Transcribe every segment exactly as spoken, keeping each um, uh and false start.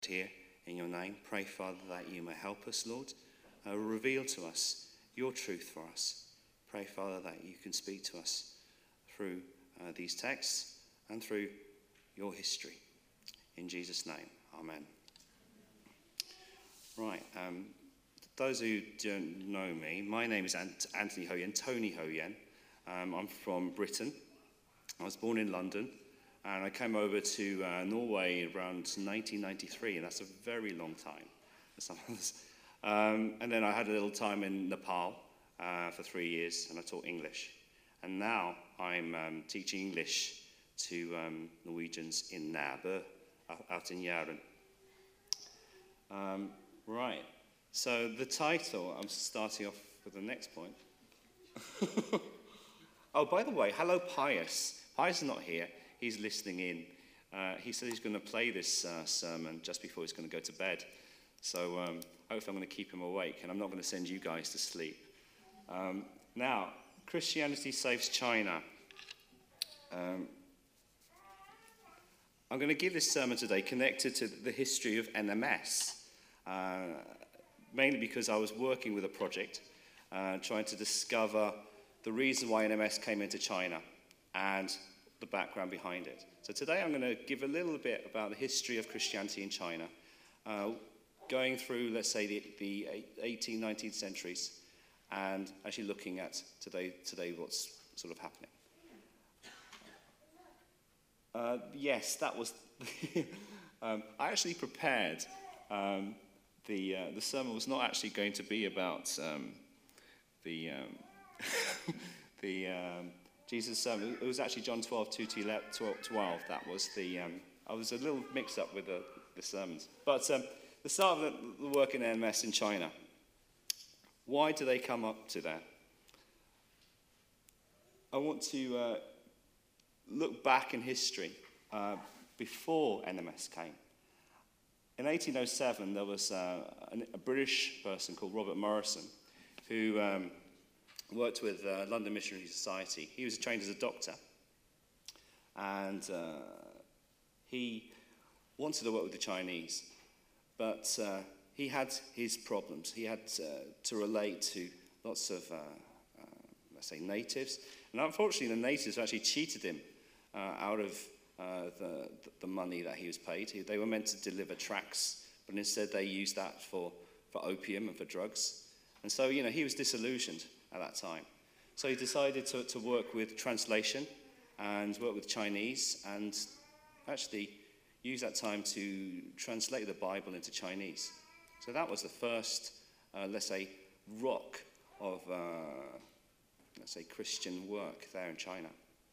here in your name. Pray, Father, that you may help us, Lord. Uh, reveal to us your truth for us. Pray, Father, that you can speak to us through uh, these texts and through your history. In Jesus' name, amen. Right, um, those who don't know me, my name is Ant- Anthony Ho-Yen, Tony Ho-Yen. Um, I'm from Britain. I was born in London, and I came over to uh, Norway around nineteen ninety-three, and that's a very long time for some of us. Um, and then I had a little time in Nepal uh, for three years, and I taught English. And now I'm um, teaching English to um, Norwegians in Nærbø, out in Jæren. Um, right, so the title, I'm starting off with the next point. Oh, by the way, hello Pius. Pius is not here, he's listening in. Uh, he said he's going to play this uh, sermon just before he's going to go to bed. So um, hopefully I'm going to keep him awake, and I'm not going to send you guys to sleep. Um, now, Christianity Saves China. Um, I'm going to give this sermon today connected to the history of N M S, uh, mainly because I was working with a project uh, trying to discover the reason why N M S came into China and the background behind it. So today I'm going to give a little bit about the history of Christianity in China, uh, going through, let's say, the, the eighteenth, nineteenth centuries, and actually looking at today, today what's sort of happening. Uh, yes, that was... um, I actually prepared... Um, the, uh, the sermon was not actually going to be about um, the... Um, the um, Jesus sermon. It was actually John twelve, two to twelve. That was the... Um, I was a little mixed up with the, the sermons. But um, the start of the, the work in N M S in China. Why do they come up to that? I want to uh, look back in history uh, before N M S came. In eighteen oh seven, there was uh, a British person called Robert Morrison who um, worked with uh, London Missionary Society. He was trained as a doctor, and uh, he wanted to work with the Chinese, but uh, he had his problems. He had uh, to relate to lots of, uh, uh, let's say, natives, and unfortunately the natives actually cheated him uh, out of uh, the, the money that he was paid. He, they were meant to deliver tracts, but instead they used that for, for opium and for drugs. And so, you know, he was disillusioned at that time. So he decided to, to work with translation and work with Chinese and actually use that time to translate the Bible into Chinese. So that was the first, uh, let's say, rock of, uh, let's say, Christian work there in China.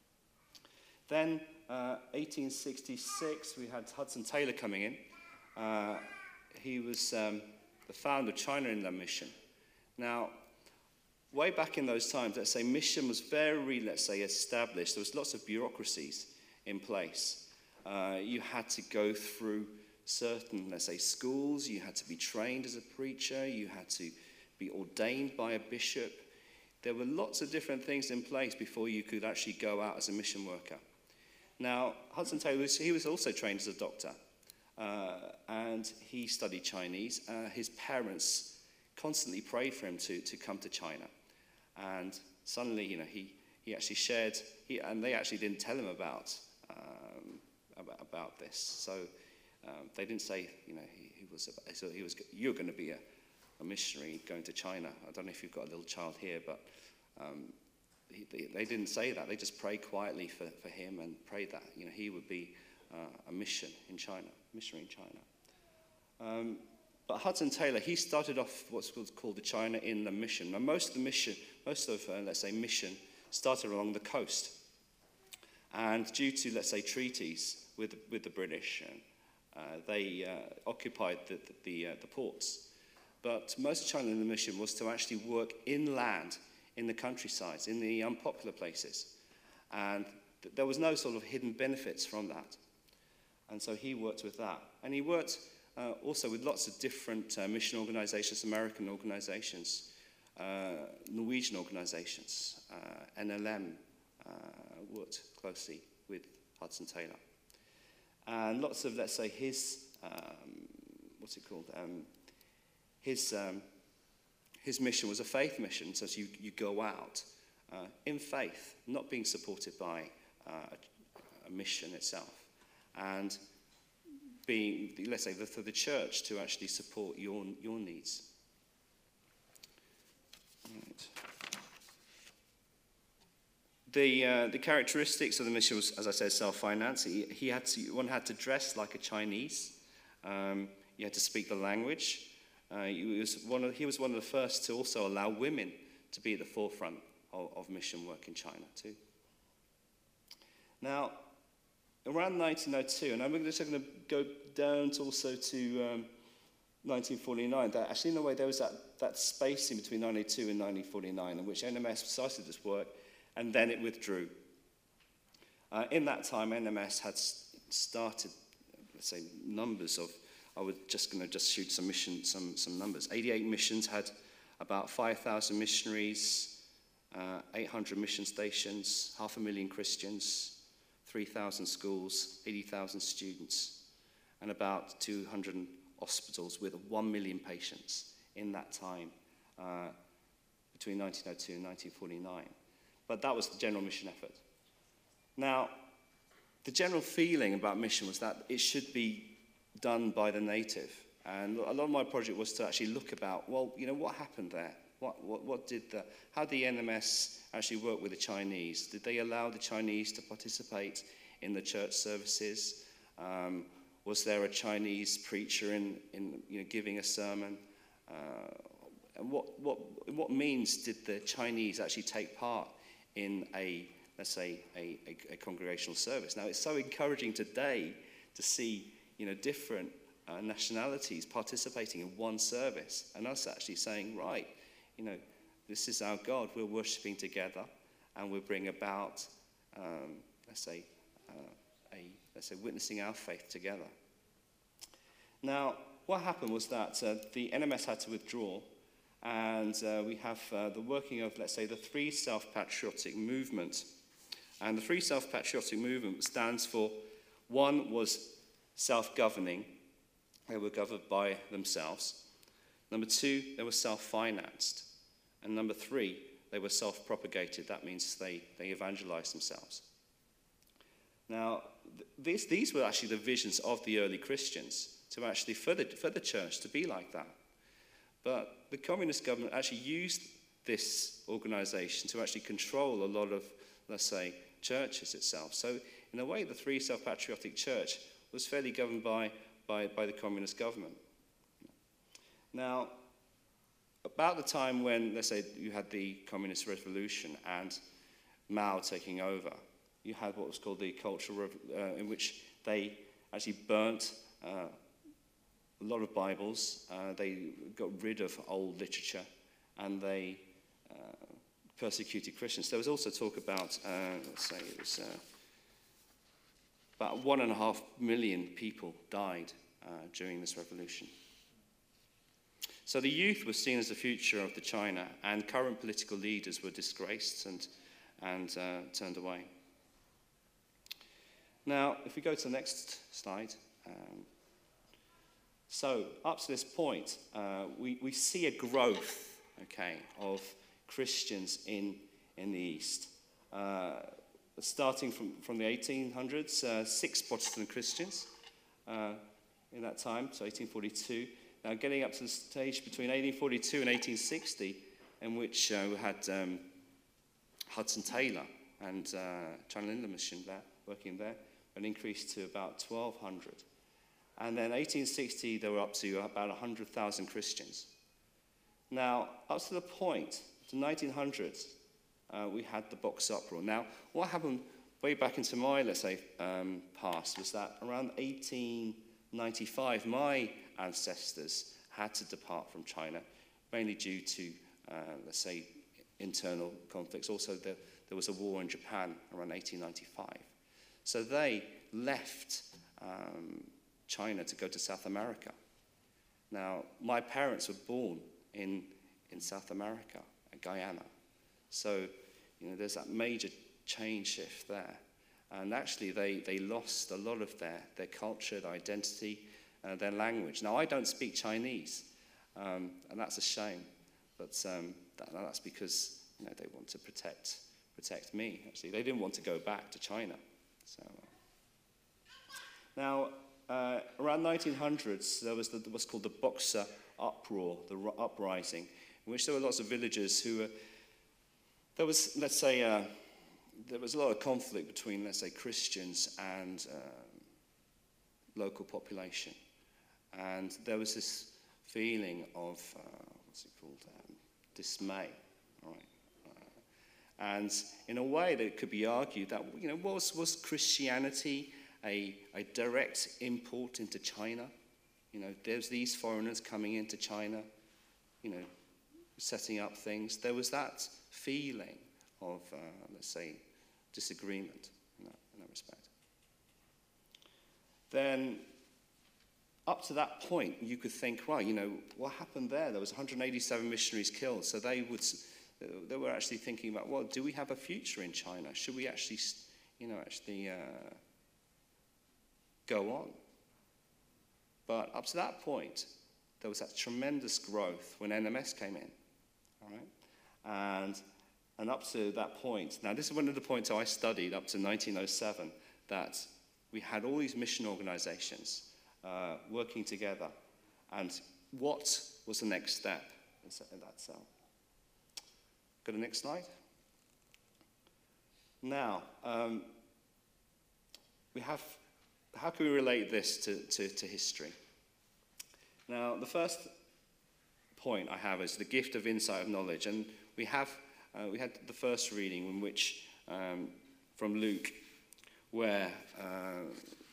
Then, uh, eighteen sixty-six, we had Hudson Taylor coming in. Uh, he was um, the founder of China Inland Mission. Now, way back in those times, let's say, mission was very, let's say, established. There was lots of bureaucracies in place. Uh, you had to go through certain, let's say, schools. You had to be trained as a preacher. You had to be ordained by a bishop. There were lots of different things in place before you could actually go out as a mission worker. Now, Hudson Taylor, was, he was also trained as a doctor, uh, and he studied Chinese. Uh, his parents constantly prayed for him to, to come to China. And suddenly, you know, he, he actually shared, he, and they actually didn't tell him about, um, about, about this. So um, they didn't say, you know, he, he was, so he was, you're going to be a, a missionary going to China. I don't know if you've got a little child here, but um, he, they, they didn't say that. They just prayed quietly for, for him and prayed that, you know, he would be uh, a mission in China, missionary in China. Um, But Hudson Taylor, he started off what's called the China Inland Mission. Now, most of the mission, most of, uh, let's say, mission started along the coast. And due to, let's say, treaties with, with the British, uh, they uh, occupied the, the, uh, the ports. But most of China Inland Mission was to actually work inland, in the countrysides, in the unpopular places. And th- there was no sort of hidden benefits from that. And so he worked with that. And he worked... Uh, also with lots of different uh, mission organizations, American organizations, uh, Norwegian organizations, uh, N L M uh, worked closely with Hudson Taylor. And lots of, let's say, his um, what's it called? Um, his, um, his mission was a faith mission, so you, you go out uh, in faith, not being supported by uh, a, a mission itself, and being, let's say, for the church to actually support your, your needs. Right. The, uh, the characteristics of the mission was, as I said, self-finance. He, he had to, one had to dress like a Chinese. Um, you had to speak the language. Uh, he, was one of, he was one of the first to also allow women to be at the forefront of, of mission work in China too. Now, around nineteen oh two, and I'm just going to go down to also to um, nineteen forty-nine, that actually in a way there was that, that space in between nineteen oh two and nineteen forty-nine in which N M S started this work, and then it withdrew. Uh, in that time, N M S had started, let's say, numbers of, I was just going to just shoot some mission, some, some numbers. eighty-eight missions had about five thousand missionaries, uh, eight hundred mission stations, half a million Christians, three thousand schools, eighty thousand students, and about two hundred hospitals with one million patients in that time uh, between nineteen oh two and nineteen forty-nine. But that was the general mission effort. Now, the general feeling about mission was that it should be done by the native. And a lot of my project was to actually look about, well, you know, what happened there? What, what, what did the, how did the N M S actually work with the Chinese? Did they allow the Chinese to participate in the church services? Um, was there a Chinese preacher in, in you know, giving a sermon? Uh, and what, what, what means did the Chinese actually take part in a, let's say, a, a, a congregational service? Now, it's so encouraging today to see, you know, different uh, nationalities participating in one service, and us actually saying, right, you know, this is our God, we're worshipping together, and we'll bring about, um, let's say, uh, a, let's say, witnessing our faith together. Now, what happened was that uh, the N M S had to withdraw, and uh, we have uh, the working of, let's say, the Free Self-Patriotic Movement. And the Free Self-Patriotic Movement stands for, one was self-governing. They were governed by themselves. Number two, they were self-financed. And number three, they were self-propagated. That means they, they evangelized themselves. Now, th- these, these were actually the visions of the early Christians, to actually, for the, for the church to be like that. But the communist government actually used this organization to actually control a lot of, let's say, churches itself. So in a way, the Free Self-Patriotic Church was fairly governed by, by, by the communist government. Now, about the time when, let's say, you had the communist revolution and Mao taking over, you had what was called the Cultural Revolution, uh, in which they actually burnt uh, a lot of Bibles. Uh, they got rid of old literature, and they uh, persecuted Christians. There was also talk about, uh, let's say, it was uh, about one and a half million people died uh, during this revolution. So the youth was seen as the future of the China, and current political leaders were disgraced and, and uh, turned away. Now, if we go to the next slide. Um, so up to this point, uh, we, we see a growth, okay, of Christians in, in the East. Uh, starting from, from the eighteen hundreds, uh, six Protestant Christians uh, in that time, so eighteen forty-two. Now, getting up to the stage between eighteen forty-two and eighteen sixty, in which uh, we had um, Hudson Taylor and uh, China Inland Mission there, working there, an increase to about twelve hundred. And then eighteen sixty, they were up to about one hundred thousand Christians. Now, up to the point, the nineteen hundreds, uh, we had the Boxer Uproar. Now, what happened way back into my, let's say, um, past was that around eighteen ninety-five, my ancestors had to depart from China, mainly due to, uh, let's say, internal conflicts. Also, the, there was a war in Japan around eighteen ninety-five. So they left um, China to go to South America. Now, my parents were born in, in South America, in Guyana. So, you know, there's that major change shift there. And actually, they, they lost a lot of their, their culture, their identity, uh, their language. Now, I don't speak Chinese, um, and that's a shame, but um, that, that's because you know, they want to protect protect me, actually. They didn't want to go back to China. So, uh, now, uh, around nineteen hundreds, there was the, what's called the Boxer Uproar, the uprising, in which there were lots of villagers who were, there was, let's say, uh, there was a lot of conflict between, let's say, Christians and uh, local population. And there was this feeling of, uh, what's it called, um, dismay, right? Uh, and in a way that it could be argued that, you know, was, was Christianity a, a direct import into China? You know, there's these foreigners coming into China, you know, setting up things. There was that feeling of, uh, let's say, disagreement in that, in that respect. Then, up to that point, you could think, well, you know, what happened there? There was one hundred eighty-seven missionaries killed, so they would, they were actually thinking about, well, do we have a future in China? Should we actually, you know, actually uh, go on? But up to that point, there was that tremendous growth when N M S came in, all right? And, and up to that point, now this is one of the points I studied up to nineteen oh seven, that we had all these mission organizations uh, working together. And what was the next step in that cell? Go to the next slide. Now, um, we have, how can we relate this to, to, to history? Now, the first point I have is the gift of insight of knowledge. And we have, uh, we had the first reading in which, um, from Luke, where uh,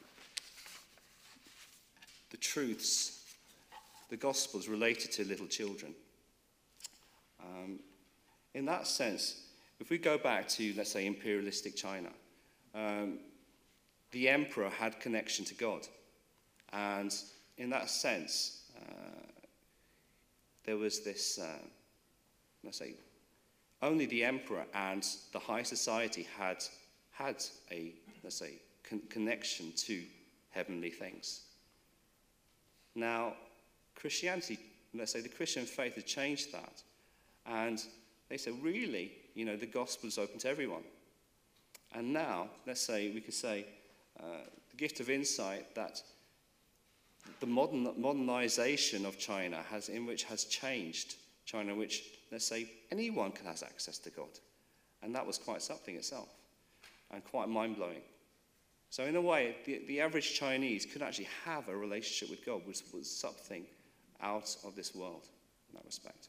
the truths, the Gospels related to little children. Um, in that sense, if we go back to, let's say, imperialistic China, um, the emperor had connection to God. And in that sense, uh, there was this, uh, let's say, only the emperor and the high society had, had a, let's say, con- connection to heavenly things. Now, Christianity, let's say the Christian faith had changed that. And they said, really, you know, the gospel is open to everyone. And now, let's say, we could say, uh, the gift of insight that the modern, modernization of China has, in which has changed China, in which, let's say, anyone can have access to God. And that was quite something itself, and quite mind-blowing. So in a way, the, the average Chinese could actually have a relationship with God, which was something out of this world in that respect.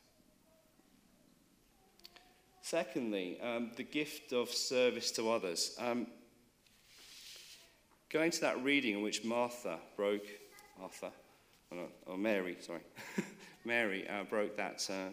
Secondly, um, the gift of service to others. Um, going to that reading in which Martha broke, Martha, or, or Mary, sorry, Mary uh, broke that, uh,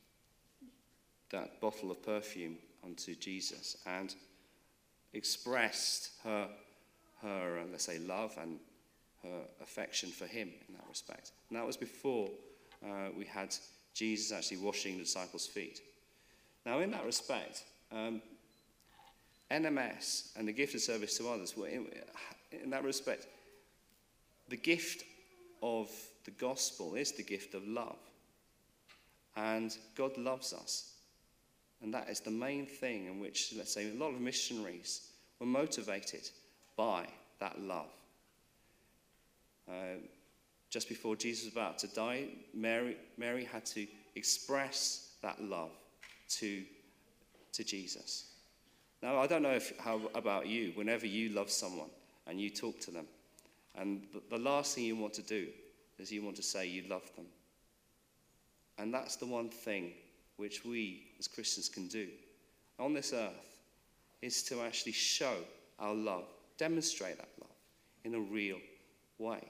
that bottle of perfume onto Jesus and expressed her her, uh, let's say, love and her affection for him in that respect. And that was before uh, we had Jesus actually washing the disciples' feet. Now, in that respect, um, N M S and the gift of service to others, were in, in that respect, the gift of the gospel is the gift of love. And God loves us. And that is the main thing in which, let's say, a lot of missionaries were motivated by that love. Uh, just before Jesus was about to die, Mary, Mary had to express that love to, to Jesus. Now, I don't know if, how about you, whenever you love someone and you talk to them, and the, the last thing you want to do is you want to say you love them. And that's the one thing which we as Christians can do on this earth, is to actually show our love, demonstrate that love in a real way.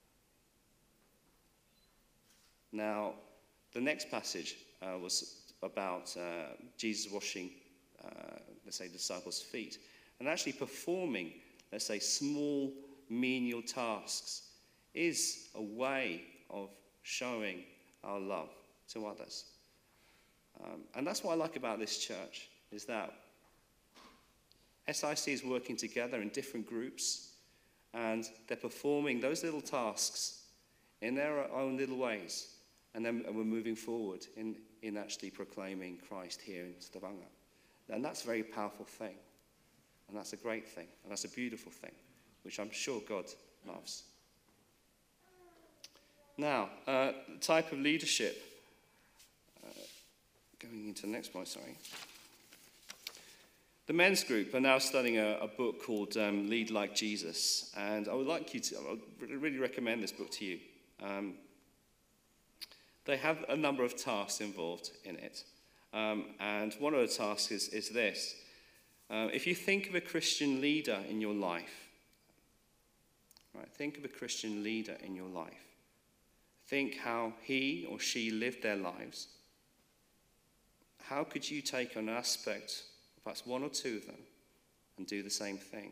Now, the next passage uh, was about uh, Jesus washing, uh, let's say, the disciples' feet, and actually performing, let's say, small menial tasks is a way of showing our love to others. Um, and that's what I like about this church, is that S I C is working together in different groups, and they're performing those little tasks in their own little ways. And then we're moving forward in, in actually proclaiming Christ here in Stavanger. And that's a very powerful thing. And that's a great thing. And that's a beautiful thing, which I'm sure God loves. Now, uh, the type of leadership. Uh, going into the next point, sorry. The men's group are now studying a, a book called um, Lead Like Jesus. And I would like you to, I would really recommend this book to you. Um, they have a number of tasks involved in it. Um, and one of the tasks is, is this. Uh, if you think of a Christian leader in your life, right, think of a Christian leader in your life. Think how he or she lived their lives. How could you take an aspect, perhaps one or two of them, and do the same thing?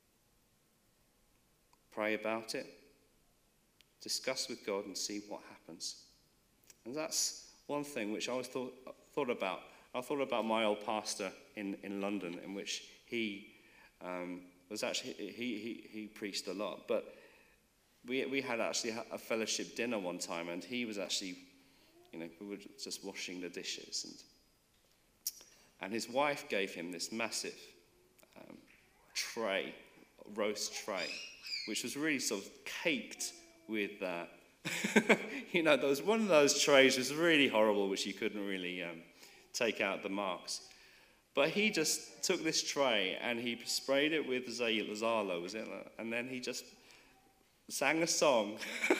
Pray about it. Discuss with God and see what happens. And that's one thing which I always thought, thought about. I thought about my old pastor in, in London, in which he um, was actually, he, he, he preached a lot. But we, we had actually a fellowship dinner one time, and he was actually, you know, we were just washing the dishes. And, and his wife gave him this massive um, tray, roast tray, which was really sort of caked with, uh, you know, there was one of those trays was really horrible, which you couldn't really um, take out the marks. But he just took this tray and he sprayed it with Zalo, was it? And then he just sang a song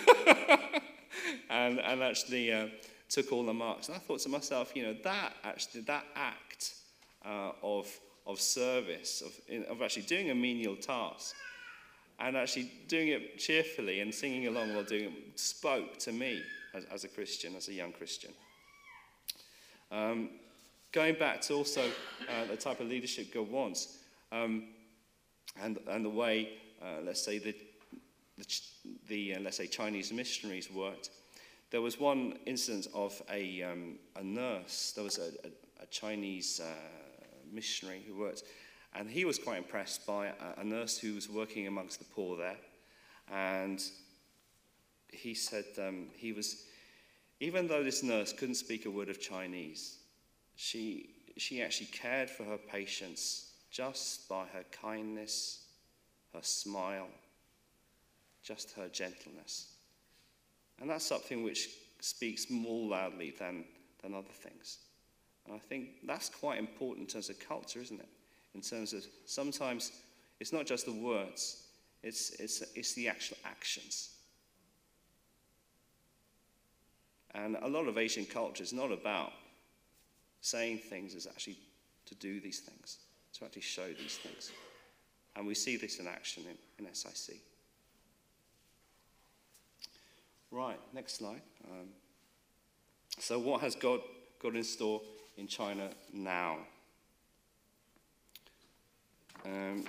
and, and actually uh, took all the marks. And I thought to myself, you know, that actually, that act uh, of, of service, of, of actually doing a menial task, and actually doing it cheerfully and singing along while doing it, spoke to me as, as a Christian, as a young Christian. Um, going back to also uh, the type of leadership God wants, um, and and the way, uh, let's say the the, the uh, let's say Chinese missionaries worked. There was one instance of a um, a nurse. There was a, a, a Chinese uh, missionary who worked. And he was quite impressed by a, a nurse who was working amongst the poor there. And he said um, he was, even though this nurse couldn't speak a word of Chinese, she, she actually cared for her patients just by her kindness, her smile, just her gentleness. And that's something which speaks more loudly than, than other things. And I think that's quite important as a culture, isn't it? In terms of sometimes it's not just the words, it's, it's, it's the actual actions. And a lot of Asian culture is not about saying things, it's actually to do these things, to actually show these things. And we see this in action in, in S I C. Right, next slide. Um, so what has God got in store in China now? Um,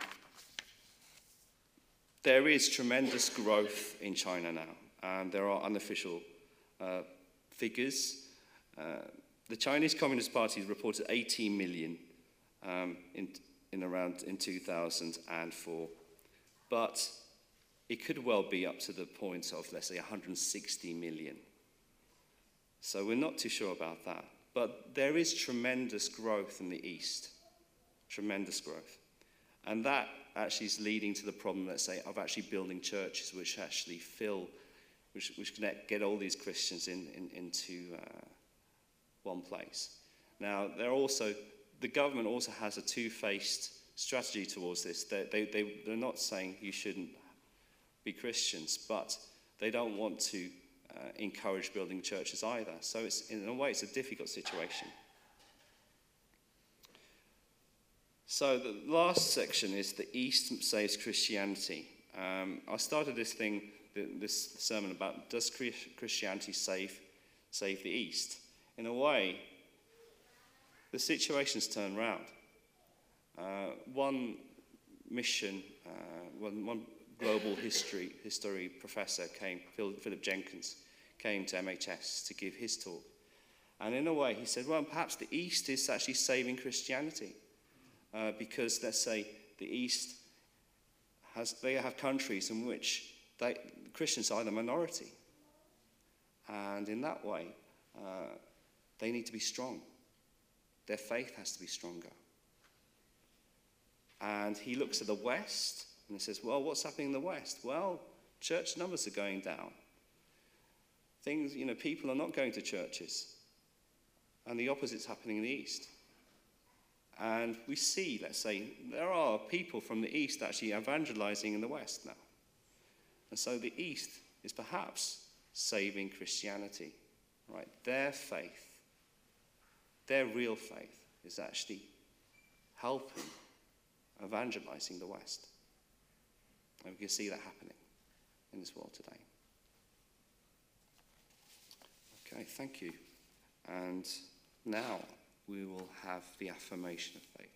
there is tremendous growth in China now, and there are unofficial uh, figures. Uh, the Chinese Communist Party reported eighteen million um, in, in around in two thousand four, but it could well be up to the point of, let's say, one hundred sixty million. So we're not too sure about that. But there is tremendous growth in the East, tremendous growth. And that actually is leading to the problem, let's say, of actually building churches which actually fill, which, which connect, get all these Christians in, in, into uh, one place. Now, they're also, the government also has a two-faced strategy towards this. They, they, they, they're not saying you shouldn't be Christians, but they don't want to uh, encourage building churches either. So it's, in a way, it's a difficult situation. So the last section is the East saves Christianity. Um, I started this thing, this sermon about, does Christianity save, save the East? In a way, the situation's turned round. Uh, one mission, uh, one, one global history, history professor came, Philip Jenkins, came to M H S to give his talk. And in a way, he said, well, perhaps the East is actually saving Christianity. Uh, because, let's say, the East, has, they have countries in which they, Christians are the minority. And in that way, uh, they need to be strong. Their faith has to be stronger. And he looks at the West and he says, well, what's happening in the West? Well, church numbers are going down. Things, you know, people are not going to churches. And the opposite's happening in the East. And we see, let's say, there are people from the East actually evangelizing in the West now. And so the East is perhaps saving Christianity, right? Their faith, their real faith, is actually helping, evangelizing the West. And we can see that happening in this world today. Okay, thank you. And now we will have the affirmation of faith.